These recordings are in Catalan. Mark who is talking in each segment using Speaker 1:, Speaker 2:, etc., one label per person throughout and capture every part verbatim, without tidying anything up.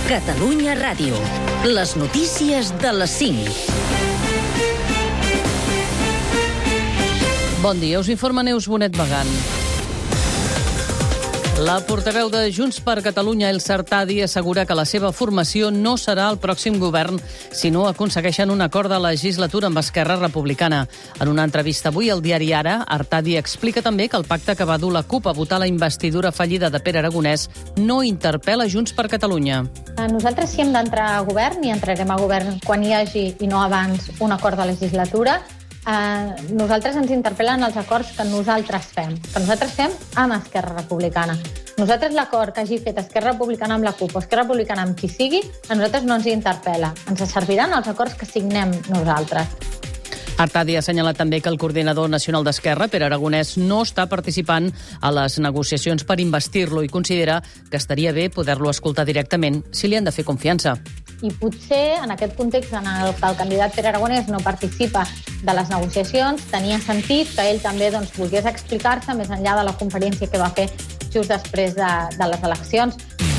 Speaker 1: Catalunya Ràdio. Les notícies de les cinc.
Speaker 2: Bon dia, us informa Neus Bonet Bagant. La portaveu de Junts per Catalunya, Elsa Artadi, assegura que la seva formació no serà el pròxim govern si no aconsegueixen un acord de legislatura amb Esquerra Republicana. En una entrevista avui al diari Ara, Artadi explica també que el pacte que va dur la CUP a votar la investidura fallida de Pere Aragonès no interpel·la Junts per Catalunya.
Speaker 3: Nosaltres, si hem d'entrar a govern, i entrarem a govern quan hi hagi, i no abans, un acord de legislatura, Eh, nosaltres ens interpel·len els acords que nosaltres fem, que nosaltres fem amb Esquerra Republicana. Nosaltres l'acord que hagi fet Esquerra Republicana amb la CUP o Esquerra Republicana amb qui sigui, a nosaltres no ens interpel·la. Ens serviran els acords que signem nosaltres.
Speaker 2: Artadi ha assenyalat també que el coordinador nacional d'Esquerra, Pere Aragonès, no està participant a les negociacions per investir-lo i considera que estaria bé poder-lo escoltar directament si li han de fer confiança.
Speaker 3: I potser, en aquest context en el que el candidat Pere Aragonès no participa de les negociacions, tenia sentit que ell també doncs, volgués explicar-se més enllà de la conferència que va fer just després de, de les eleccions.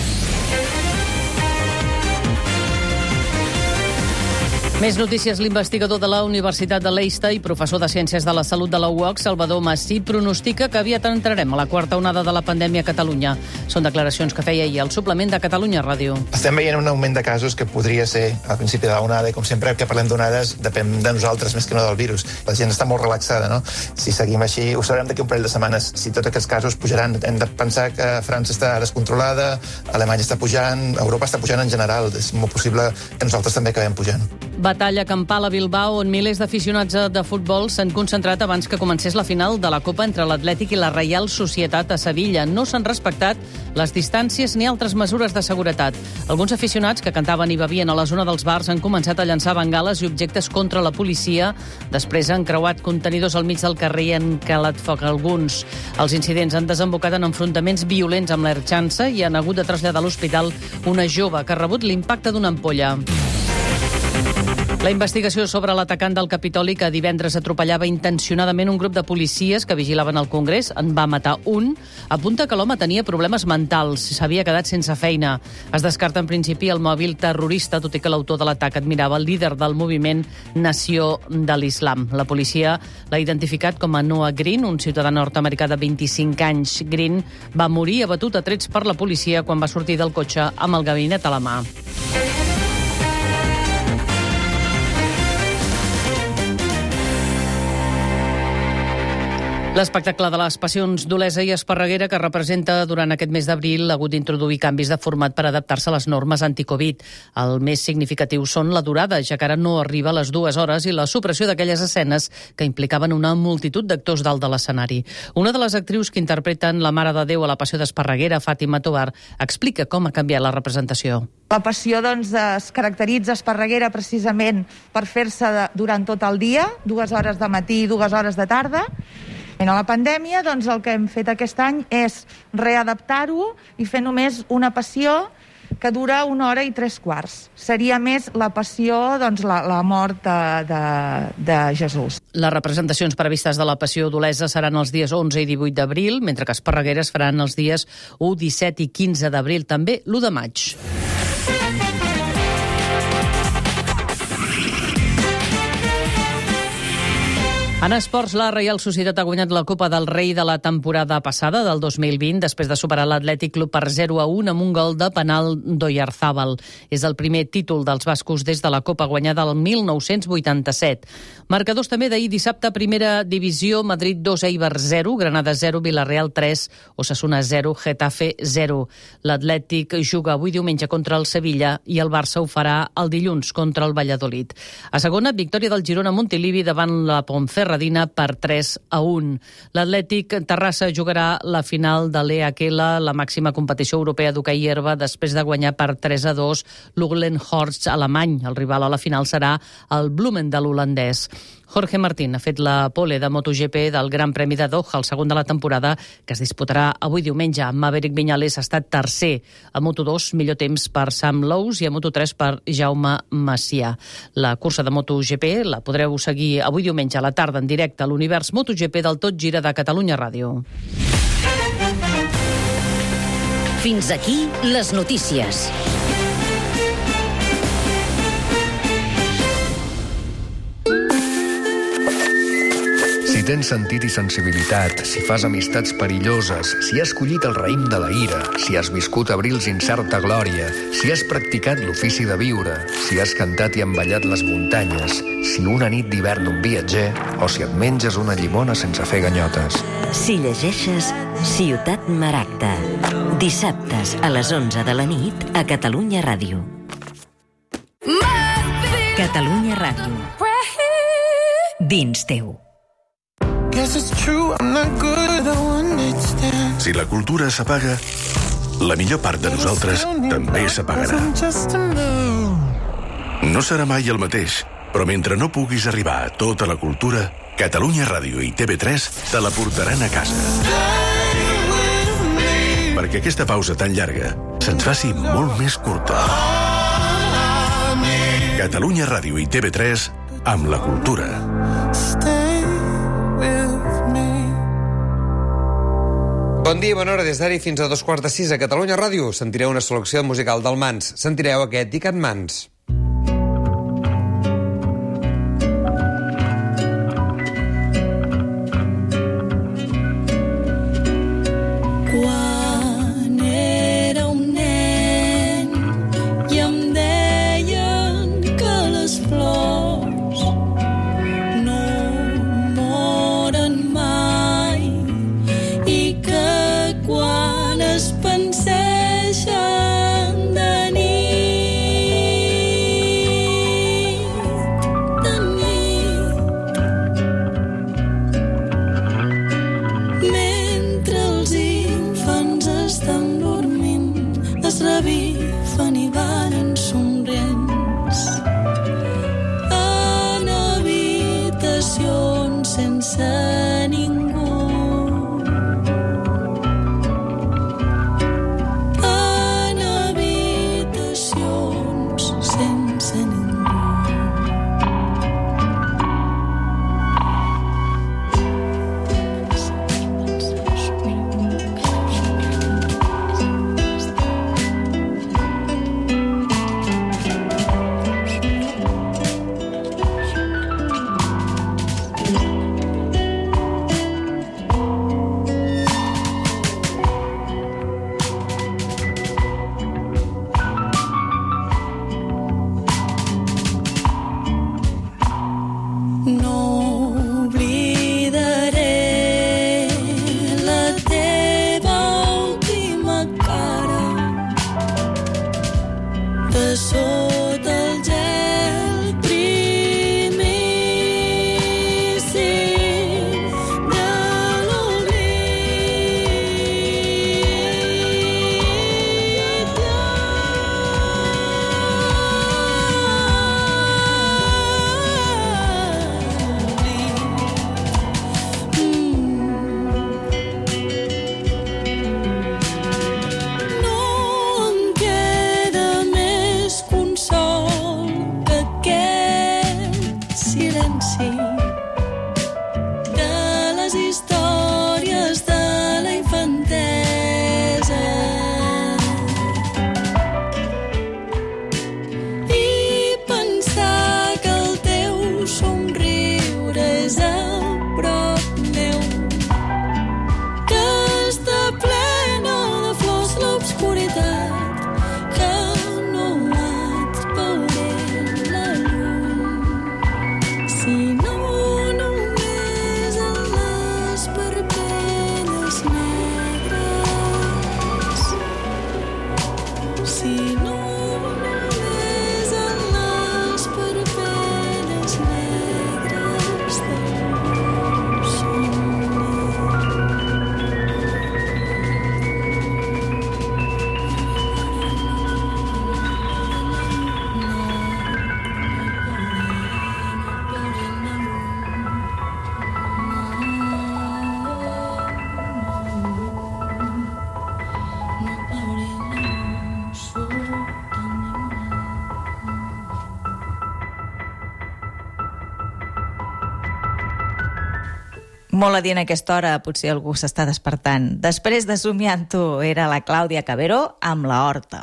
Speaker 2: Més notícies. L'investigador de la Universitat de Leicester i professor de Ciències de la Salut de la U O C, Salvador Massí, pronostica que aviat entrarem a la quarta onada de la pandèmia a Catalunya. Són declaracions que feia ahir al suplement de Catalunya Ràdio.
Speaker 4: Estem veient un augment de casos que podria ser al principi de l'onada, i com sempre que parlem d'onades depèn de nosaltres més que no del virus. La gent està molt relaxada, no? Si seguim així, ho sabrem d'aquí un parell de setmanes. Si tots aquests casos pujaran, hem de pensar que França està descontrolada, Alemanya està pujant, Europa està pujant en general. És molt possible que nosaltres també acabem pujant.
Speaker 2: Batalla campal a Bilbao, on milers d'aficionats de futbol s'han concentrat abans que comencés la final de la Copa entre l'Atlètic i la Reial Societat a Sevilla. No s'han respectat les distàncies ni altres mesures de seguretat. Alguns aficionats que cantaven i bevien a la zona dels bars han començat a llançar bengales i objectes contra la policia. Després han creuat contenidors al mig del carrer i han calat foc a alguns. Els incidents han desembocat en enfrontaments violents amb l'Ertxança i han hagut de traslladar a l'hospital una jove que ha rebut l'impacte d'una ampolla. La investigació sobre l'atacant del Capitoli que divendres atropellava intencionadament un grup de policies que vigilaven el Congrés, en va matar un, apunta que l'home tenia problemes mentals, s'havia quedat sense feina. Es descarta en principi el mòbil terrorista, tot i que l'autor de l'atac admirava el líder del moviment Nació de l'Islam. La policia l'ha identificat com a Noah Green, un ciutadà nord-americà de vint-i-cinc anys. Green va morir abatut a trets per la policia quan va sortir del cotxe amb el gabinet a la mà. L'espectacle de les passions d'Olesa i Esparreguera, que representa durant aquest mes d'abril, ha hagut d'introduir canvis de format per adaptar-se a les normes anticovid. El més significatiu són la durada, ja que ara no arriba a les dues hores, i la supressió d'aquelles escenes que implicaven una multitud d'actors dalt de l'escenari. Una de les actrius que interpreten la Mare de Déu a la Passió d'Esparreguera, Fàtima Tovar, explica com ha canviat la representació.
Speaker 5: La passió doncs, es caracteritza a Esparreguera precisament per fer-se de, durant tot el dia, dues hores de matí i dues hores de tarda. En la pandèmia, doncs, el que hem fet aquest any és readaptar-ho i fer només una passió que dura una hora i tres quarts. Seria més la passió, doncs, la, la mort de, de, de Jesús.
Speaker 2: Les representacions previstes de la Passió d'Olesa seran els dies onze i divuit d'abril, mentre que Esparreguera es faran els dies u, disset i quinze d'abril, també l'u de maig. En esports, la Reial Societat ha guanyat la Copa del Rei de la temporada passada, del dos mil vint, després de superar l'Atlètic Club per zero a un amb un gol de penal d'Oyarzabal. És el primer títol dels bascos des de la Copa guanyada el mil nou-cents vuitanta-set. Marcadors també d'ahir dissabte, primera divisió, Madrid dos, Eibar zero, Granada zero, Villarreal tres, Osasuna zero, Getafe zero. L'Atlètic juga avui diumenge contra el Sevilla i el Barça ho farà el dilluns contra el Valladolid. A segona, victòria del Girona Montilivi davant la Ponferradina per tres a un. L'Atlètic Terrassa jugarà la final de l'E H L, la màxima competició europea d'hoquei herba, després de guanyar per tres a dos l'Uglenhorst alemany. El rival a la final serà el Bloemendal holandès. Jorge Martín ha fet la pole de MotoGP del Gran Premi de Doha, el segon de la temporada, que es disputarà avui diumenge. Maverick Viñales ha estat tercer. A Moto dos, millor temps per Sam Lowes i a Moto tres per Jaume Macià. La cursa de MotoGP la podreu seguir avui diumenge a la tarda en directe a l'univers MotoGP del Tot Gira de Catalunya Ràdio.
Speaker 1: Fins aquí les notícies.
Speaker 6: tens sentit i sensibilitat, si fas amistats perilloses, si has collit el raïm de la ira, si has viscut abrils incerta glòria, si has practicat l'ofici de viure, si has cantat i emballat les muntanyes, si una nit d'hivern un viatger o si et menges una llimona sense fer ganyotes.
Speaker 7: Si llegeixes Ciutat Maragda, dissabtes a les onze de la nit a Catalunya Ràdio. Catalunya Ràdio. Dins teu.
Speaker 8: Si la cultura s'apaga, la millor part de nosaltres també s'apagarà. No serà mai el mateix, però mentre no puguis arribar a tota la cultura, Catalunya Ràdio i T V tres te la portaran a casa. Perquè aquesta pausa tan llarga se'ns faci molt més curta. Catalunya Ràdio i T V tres amb la cultura.
Speaker 9: Bon dia i bona hora. Des d'ara i fins a dos quarts de sis a Catalunya Ràdio sentireu una selecció musical del Mans. Sentireu aquest Dic en Mans.
Speaker 10: Quan era un nen i em deien que les flors no moren mai i que quan es penseixen de nit, de nit, mentre els infants estan dormint, es revifen i ballen somrients en habitacions sense ningú.
Speaker 11: Molt adient a aquesta hora, potser algú s'està despertant. Després de Somiant-ho, era la Clàudia Caberó amb La Horta.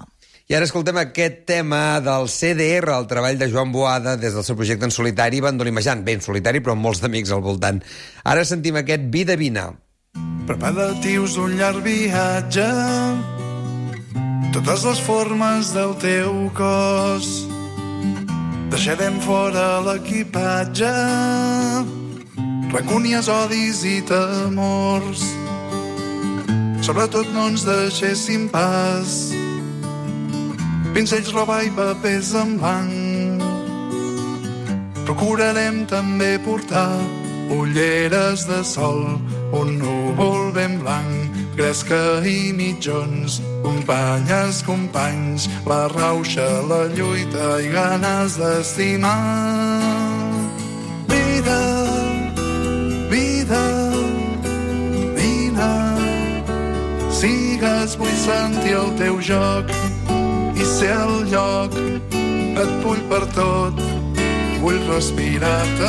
Speaker 9: I ara escoltem aquest tema del C D R, el treball de Joan Boada, des del seu projecte en solitari, Bandolimejant. Bé, en solitari, però amb molts d'amics al voltant. Ara sentim aquest Vida Vina.
Speaker 12: Preparatius d'un llarg viatge, totes les formes del teu cos. Deixarem fora l'equipatge, racúnies, odis i temors. Sobretot no ens deixéssim pas pincells, roba i papers en blanc. Procurarem també portar ulleres de sol, un núvol ben blanc, gresca i mitjons, companyes, companys, la rauxa, la lluita i ganes d'estimar. Vida, vida, vine, sigues, vull sentir el teu joc i ser al lloc, et vull per tot, vull respirar-te.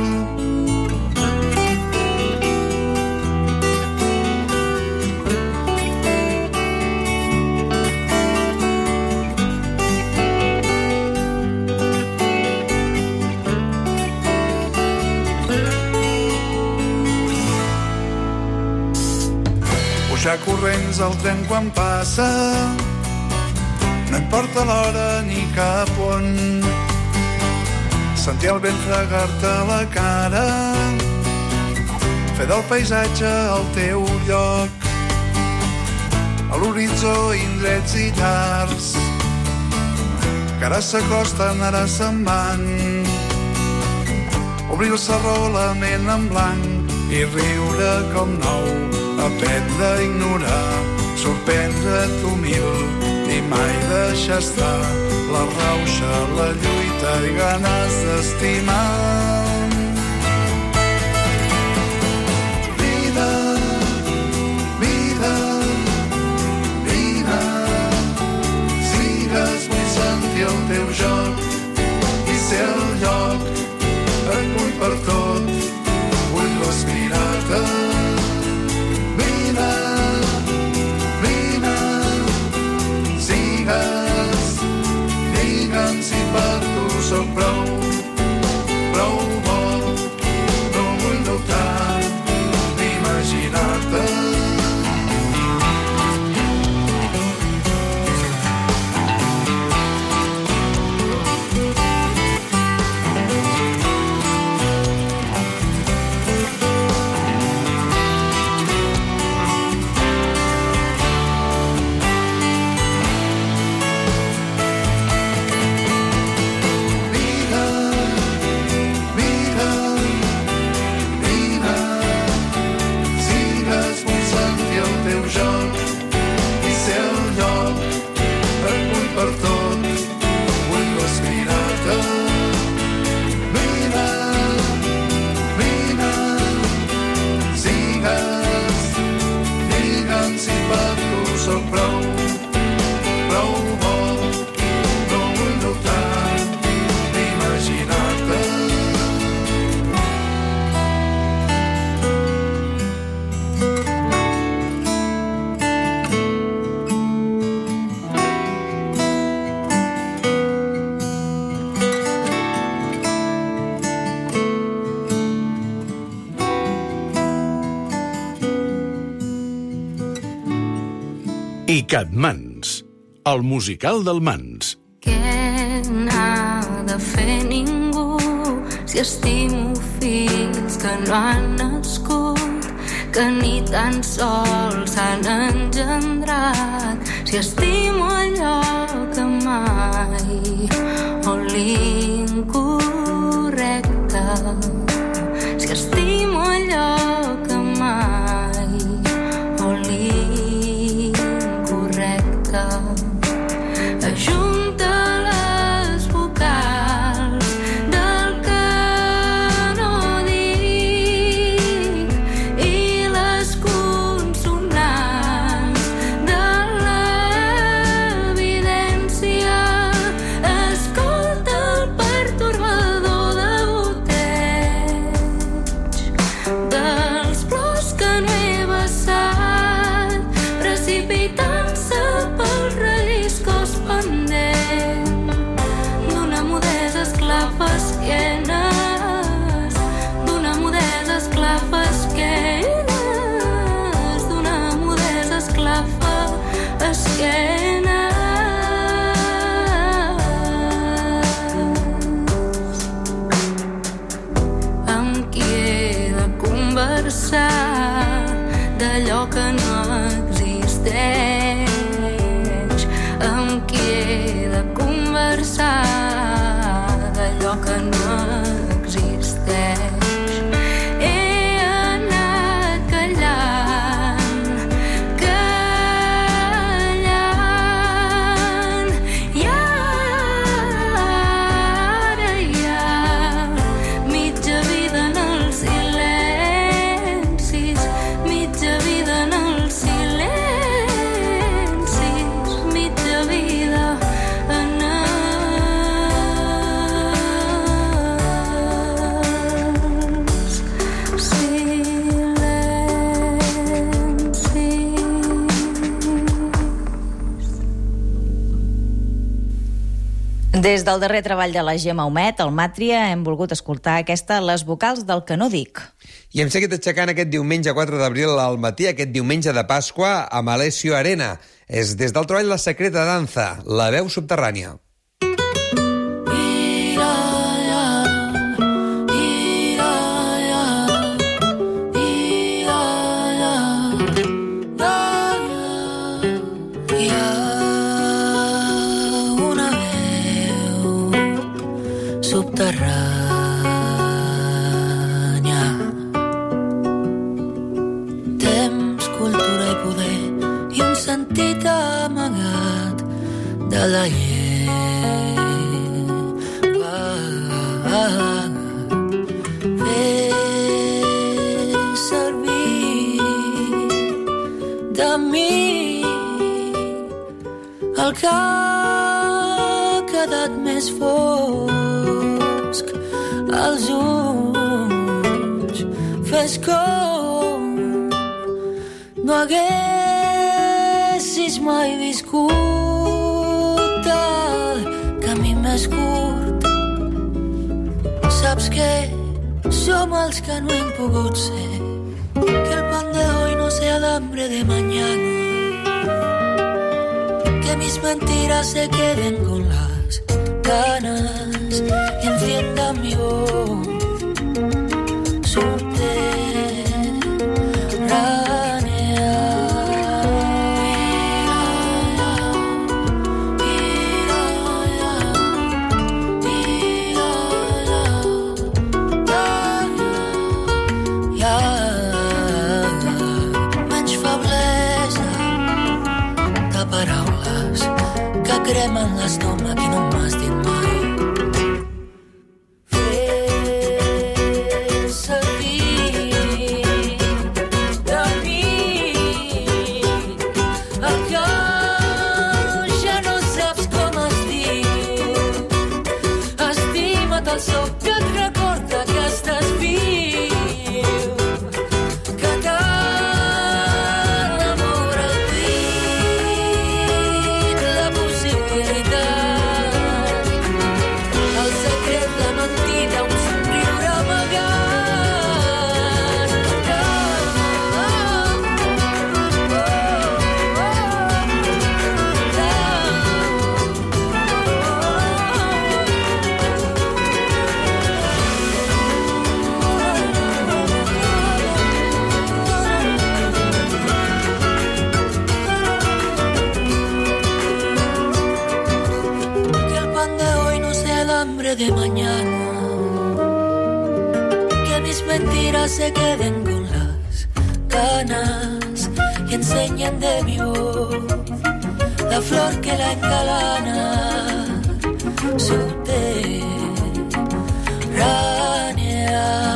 Speaker 12: Pujar corrents al tren quan passa, no importa l'hora ni cap on. Sentir el vent fregar-te la cara, fer del paisatge el teu lloc. A l'horitzó indrets i llars, que ara s'acosten, ara se'n van. Obrir el sarró, la ment en blanc, i riure com nou. Aprendre a ignorar, sorprendre't humil i mai deixar estar la rauxa, la lluita i ganes d'estimar. Vida, vida, vine, sigues, vull sentir el teu joc i ser al lloc, et vull per tot, vull respirar-te. Digue'm si per tu soc prou, prou bo, no vull dubtar d'imaginar-te.
Speaker 8: I Catmans, el musical del Mans.
Speaker 10: Què n'ha de fer ningú si estimo fills que no han nascut, que ni tan sols s'han engendrat, si estimo allò que mai o l'incorrecte, si estimo allò que mai o l'incorrecte. Ajunta les vocals del que no dic i les consonants de l'evidència. Escolta el pertorbador de goteig dels plors que no he vessat, precipitant-se pels relliscos pendents
Speaker 11: Des del darrer treball de la Gemma Humet, el Màtria, hem volgut escoltar aquesta Les vocals del que no dic.
Speaker 9: I hem seguit aixecant aquest diumenge quatre d'abril al matí, aquest diumenge de Pasqua, amb Alessio Arena. És des del treball La secreta danza, la veu subterrània.
Speaker 10: Subterrània. Temps, cultura i poder i un sentit amagat de la llengua. Fer servir de mi el que ha quedat més fosc als ulls. Fes com no haguessis mai viscut el camí més curt. Saps que som els que no hem pogut ser, que el pan de hoy no sea el hambre de mañana, que mis mentiras se queden con las ganas y encienda mi voz subterránea. Menys feblesa de paraules que cremen l'estómac i no m'has dit mai. De mañana, que mis mentiras se queden con las ganas y enseñen de mi voz la flor que la encalana subterránea.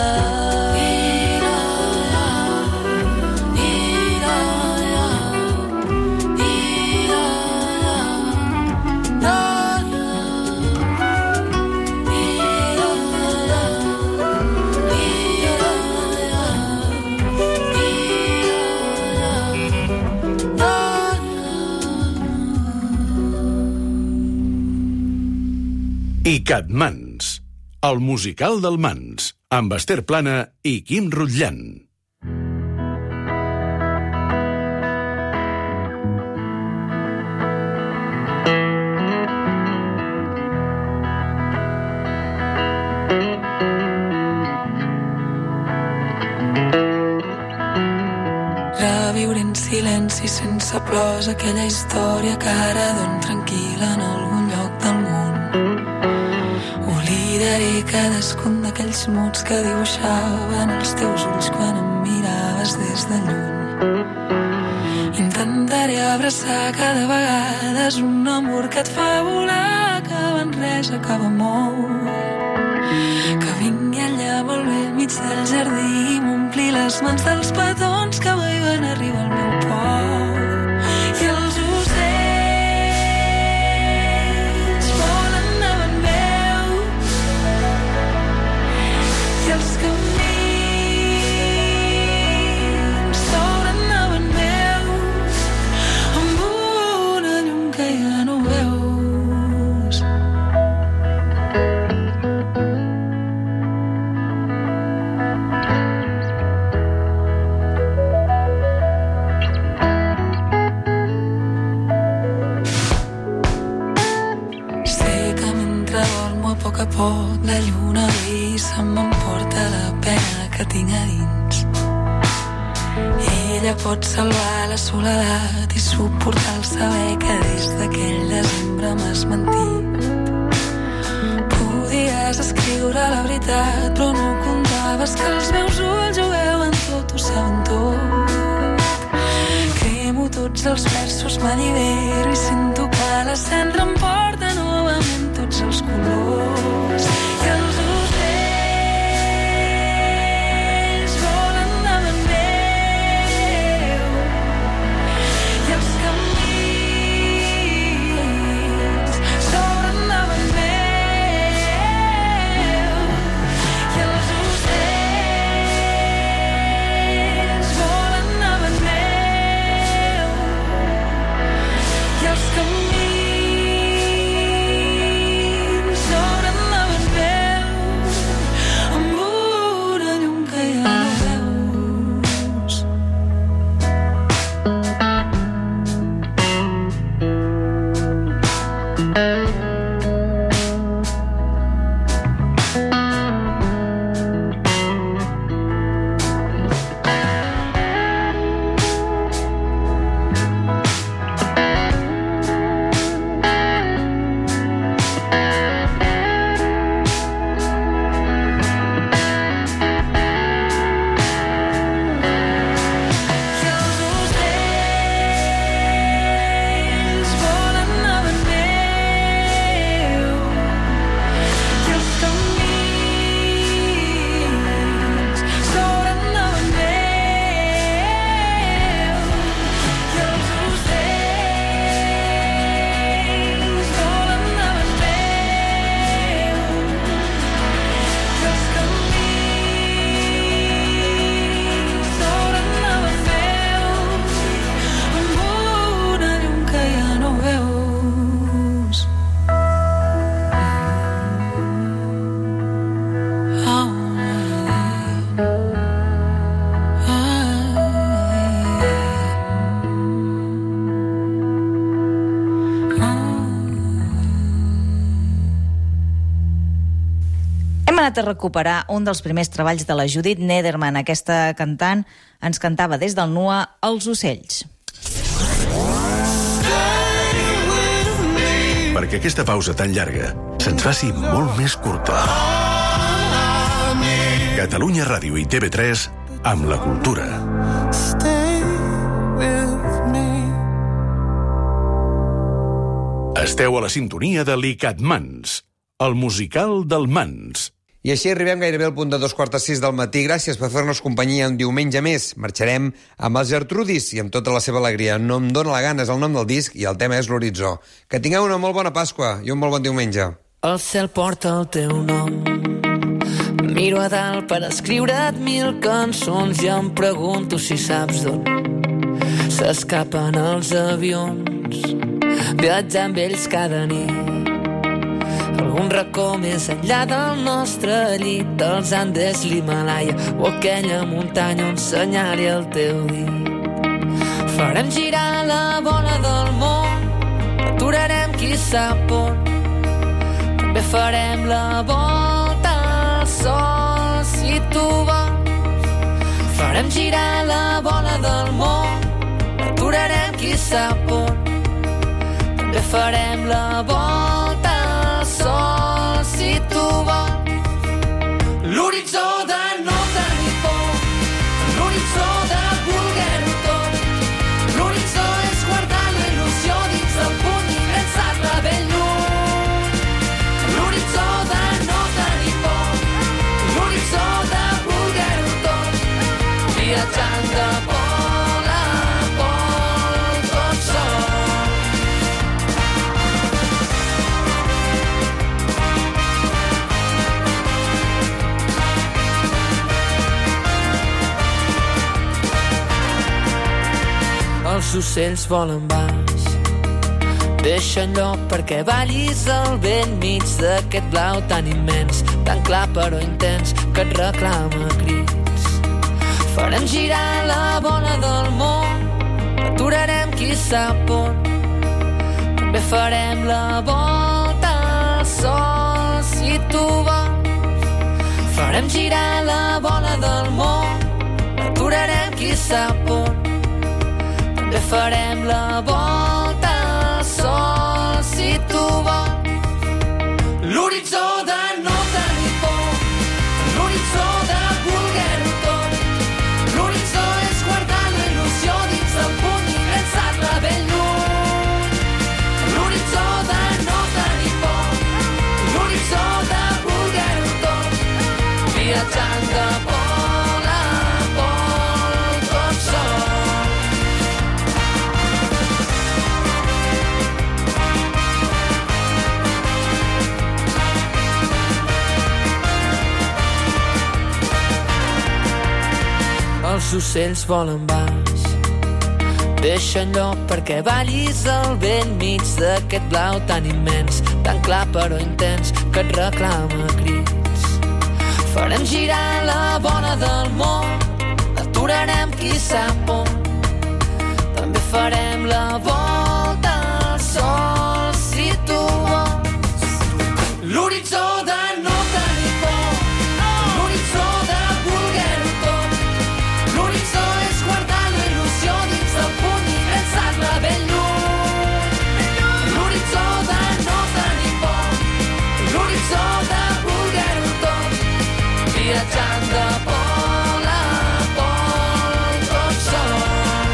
Speaker 8: I Catmans, el musical del Mans, amb Esther Plana i Quim Rutllant.
Speaker 10: Reviure en silenci sense plors aquella història que ara don tranquil·la en algun lloc del món. Oblidaré cadascun d'aquells mots que dibuixaven els teus ulls quan em miraves des de lluny. Intentaré abraçar cada vegada un amor que et fa volar, que en res acaba molt. Que vingui allà molt bé al mig del jardí i m'ompli les mans dels petons que veuen arribar al meu port. I els ocells volen davant meu i els camins s'obren davant meu amb una llum que ja no veus. pot la lluna i se m'emporta la pena que tinc a dins. Ella pot salvar la soledat i suportar el saber que des d'aquell desembre m'has mentit. Podies escriure la veritat, però no comptaves que els meus ulls ho veuen tot, ho saben tot. Cremo tots els versos, m'allibero i sento que la cendra em porta novament tots els colors. I els ocells volen davant meu i els camins s'obren davant meu i els ocells volen davant meu i els camins s'obren davant meu amb una llum que ja no veus. I els ocells volen davant meu i els camins s'obren davant meu i els ocells volen davant meu i els camins s'obren davant meu amb una llum que ja no veus.
Speaker 11: Hem anat a recuperar un dels primers treballs de la Judith Nederman. Aquesta cantant ens cantava des del N U A Els ocells.
Speaker 8: Perquè aquesta pausa tan llarga se'ns faci molt més curta. Catalunya Ràdio i T V tres amb la cultura. Esteu a la sintonia de l'I C A T Mans, el musical del Mans.
Speaker 9: I així arribem gairebé al punt de dos quarts de sis del matí. Gràcies per fer-nos companyia un diumenge més. Marxarem amb els Gertrudis i amb tota la seva alegria. No em dóna la gana és el nom del disc i el tema és l'horitzó. Que tingueu una molt bona Pasqua i un molt bon diumenge.
Speaker 10: El cel porta el teu nom. Miro a dalt per escriure't mil cançons i em pregunto si saps d'on s'escapen els avions, viatjar amb ells cada nit. Algun racó més enllà del nostre llit, dels Andes, l'Himalaya o aquella muntanya on senyali el teu dit. Farem girar la bola del món, aturarem qui sap on. També farem la volta al sol si tu vols. Farem girar la bola del món, aturarem qui sap on. També farem la volta al sol si tu vols. L'horitzó de no tenir por, l'horitzó de voler-ho tot. L'horitzó és guardar la il·lusió dins del puny i llançar-la ben lluny. L'horitzó de no tenir por, l'horitzó de voler-ho tot. Viatjant de pol a pol tot sol. Els ocells volen baix, deixen lloc perquè ballis al vent mig d'aquest blau tan immens, tan clar però intens, que et reclama crits. Farem girar la bola del món, aturarem qui sap on. També farem la volta al sol si tu vols. Farem girar la bola del món, aturarem qui sap on. També farem la volta al sol, si tu vols. L'horitzó de no tenir por, l'horitzó de voler-ho tot. L'horitzó és guardar la il·lusió dins del puny i llançar-la ben lluny. L'horitzó de no tenir por, l'horitzó de voler-ho tot. Viatjant de pol a pol, tot sol. Els ocells volen baix, deixen lloc perquè ballis al vent mig d'aquest blau tan immens, tan clar però intens, que et reclama crits. Farem girar la bola del món, aturarem qui sap on. També farem la volta al sol, si tu vols. L'horitzó de no tenir por, l'horitzó de voler-ho tot. L'horitzó és guardar la il·lusió dins del puny i llançar-la ben lluny. L'horitzó de no tenir por, l'horitzó de voler-ho tot. Viatjant de pol a pol, tot sol.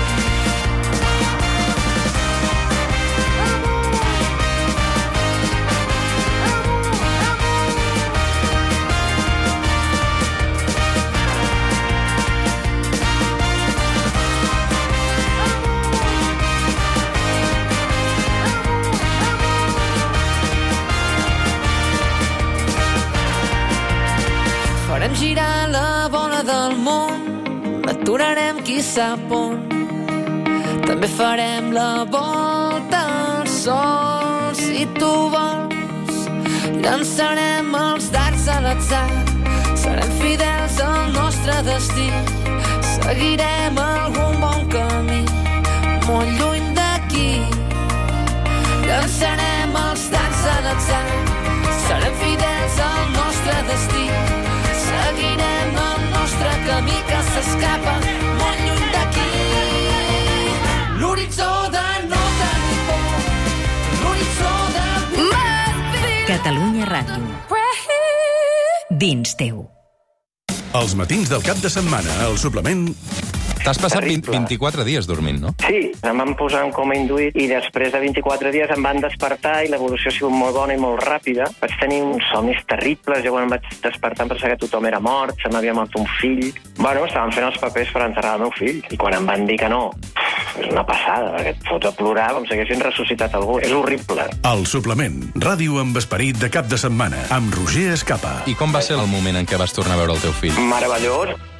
Speaker 10: Farem girar la bola del món, l'aturarem qui sap on. També farem la volta al sol, si tu vols. Llançarem els dards a l'atzar, serem fidels al nostre destí. Seguirem algun bon camí, molt lluny d'aquí. Llançarem els dards a l'atzar, serem fidels al nostre destí. Seguirem el nostre camí que s'escapa molt lluny d'aquí. L'horitzó de no tenir por, l'horitzó de...
Speaker 7: Catalunya Ràdio. Dins teu.
Speaker 8: Els matins del cap de setmana, al suplement...
Speaker 13: T'has passat vint, vint-i-quatre dies dormint, no?
Speaker 14: Sí, em van posar en coma induït i després de vint-i-quatre dies em van despertar i l'evolució ha sigut molt bona i molt ràpida. Vaig tenir uns somnis terribles, jo quan em vaig despertar em pensava que tothom era mort, se m'havia mort un fill. Bueno, estaven fent els papers per enterrar el meu fill i quan em van dir que no, és una passada, perquè et fots a plorar com si haguessin ressuscitat algú. És horrible.
Speaker 8: El suplement, ràdio amb esperit de cap de setmana, amb Roger Escapa.
Speaker 13: I com va ser el moment en què vas tornar a veure el teu fill?
Speaker 14: Meravellós.